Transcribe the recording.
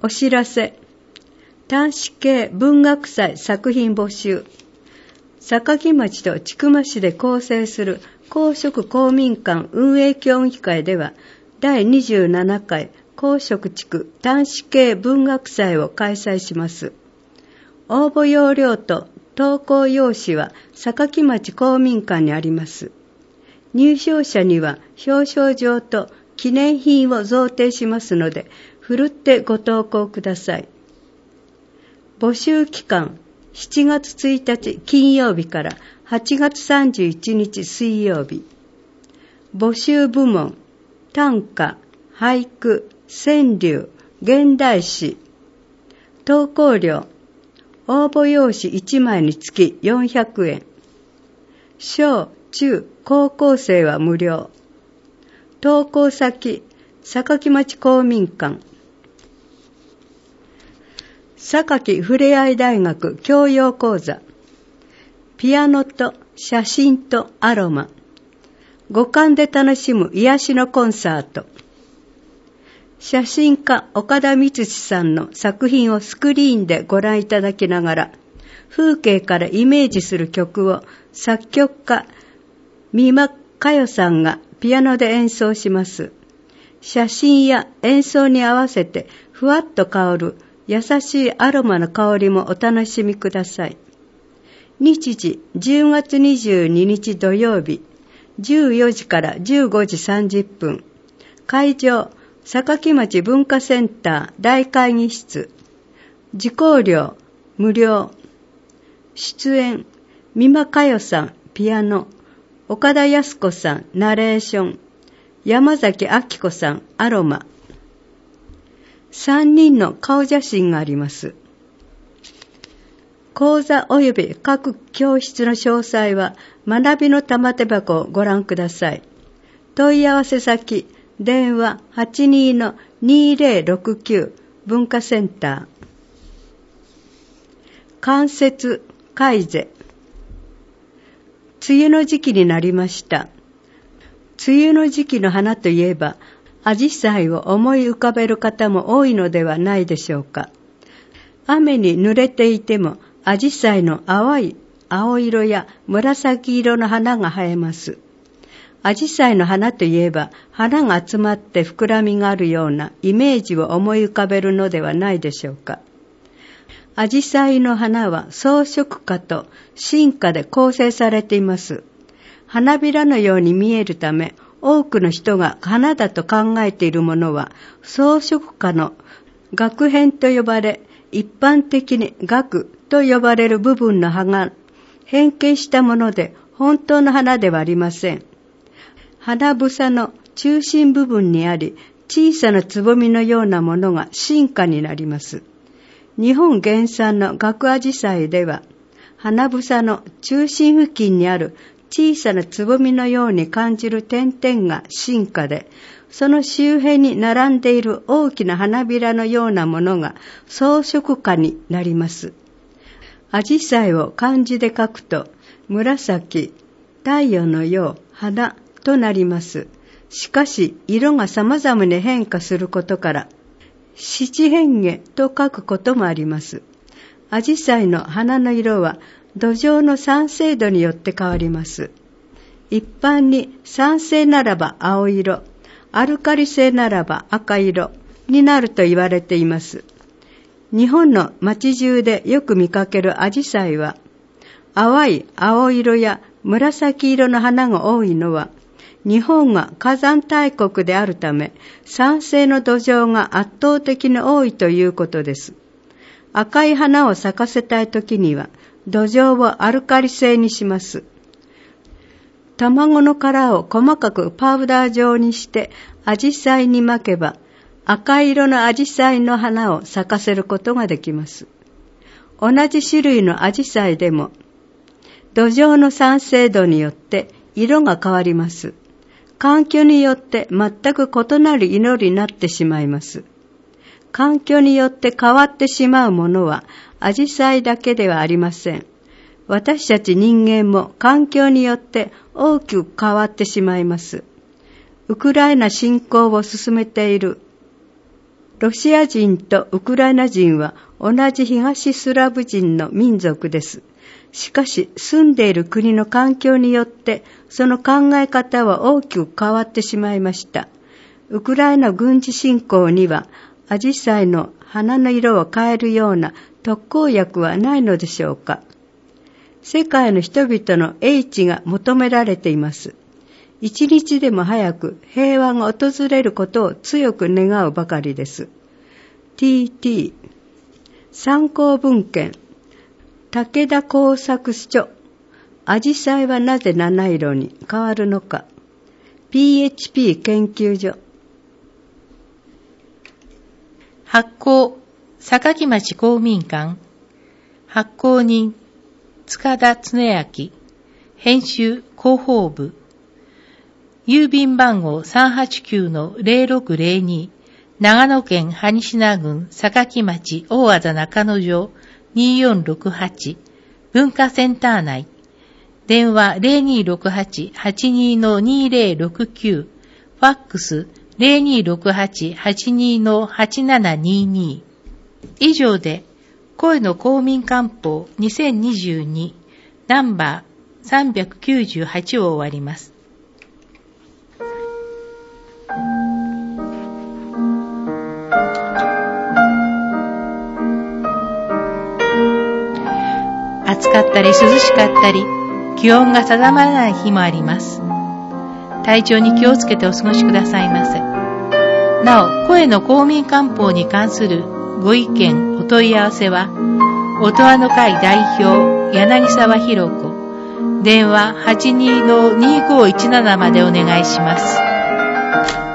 お知らせ。端子系文学祭作品募集。坂町と千曲市で構成する公職公民館運営協議会では、第27回公職地区端子系文学祭を開催します。応募要領と投稿用紙は坂町公民館にあります。入賞者には表彰状と記念品を贈呈しますので、ふるってご投稿ください。募集期間、7月1日金曜日から8月31日水曜日。募集部門、短歌、俳句、川柳、現代詩。投稿料、応募用紙1枚につき400円。小、中、高校生は無料。投稿先、坂町公民館。榊ふれあい大学教養講座。ピアノと写真とアロマ。五感で楽しむ癒しのコンサート。写真家岡田光司さんの作品をスクリーンでご覧いただきながら、風景からイメージする曲を作曲家三間佳代さんがピアノで演奏します。写真や演奏に合わせてふわっと香る優しいアロマの香りもお楽しみください。日時10月22日土曜日、14時から15時30分。会場、坂町文化センター大会議室。受講料無料。出演、三間佳代さんピアノ、岡田靖子さんナレーション、山崎明子さんアロマ。3人の顔写真があります。講座及び各教室の詳細は学びの玉手箱をご覧ください。問い合わせ先、電話 82-2069 文化センター。間接開示。梅雨の時期になりました。梅雨の時期の花といえば、アジサイを思い浮かべる方も多いのではないでしょうか。雨に濡れていても、アジサイの淡い青色や紫色の花が生えます。アジサイの花といえば、花が集まって膨らみがあるようなイメージを思い浮かべるのではないでしょうか。アジサイの花は装飾花と真花で構成されています。花びらのように見えるため、多くの人が花だと考えているものは装飾花の萼片と呼ばれ、一般的に萼と呼ばれる部分の葉が変形したもので、本当の花ではありません。花房の中心部分にあり、小さなつぼみのようなものが真花になります。日本原産のガアジサイでは、花房の中心付近にある小さなつぼみのように感じる点々が真花で、その周辺に並んでいる大きな花びらのようなものが装飾花になります。アジサイを漢字で書くと、紫、太陽のよう、花となります。しかし、色が様々に変化することから、七変化と書くこともあります。アジサイの花の色は、土壌の酸性度によって変わります。一般に酸性ならば青色、アルカリ性ならば赤色になると言われています。日本の街中でよく見かけるアジサイは、淡い青色や紫色の花が多いのは、日本が火山大国であるため、酸性の土壌が圧倒的に多いということです。赤い花を咲かせたいときには、土壌をアルカリ性にします。卵の殻を細かくパウダー状にしてアジサイに巻けば、赤色のアジサイの花を咲かせることができます。同じ種類のアジサイでも、土壌の酸性度によって色が変わります。環境によって全く異なる色になってしまいます。環境によって変わってしまうものは、アジサイだけではありません。私たち人間も環境によって大きく変わってしまいます。ウクライナ侵攻を進めているロシア人とウクライナ人は同じ東スラブ人の民族です。しかし、住んでいる国の環境によって、その考え方は大きく変わってしまいました。ウクライナ軍事侵攻には、アジサイの花の色を変えるような特効薬はないのでしょうか。世界の人々の英知が求められています。一日でも早く平和が訪れることを強く願うばかりです。TT 参考文献武田工作書アジサイはなぜ七色に変わるのか PHP 研究所発行榊町公民館発行人塚田恒明編集広報部郵便番号 389-0602 長野県萩品郡榊町大字中野城2468文化センター内電話 0268-82-2069 ファックス 0268-82-8722 以上で声の公民館報2022ナンバー398を終わります。暑かったり涼しかったり気温が定まらない日もあります。体調に気をつけてお過ごしくださいませ。なお、声の公民館報に関するご意見、お問い合わせは、音羽の会代表、柳沢博子、電話 82-2517 までお願いします。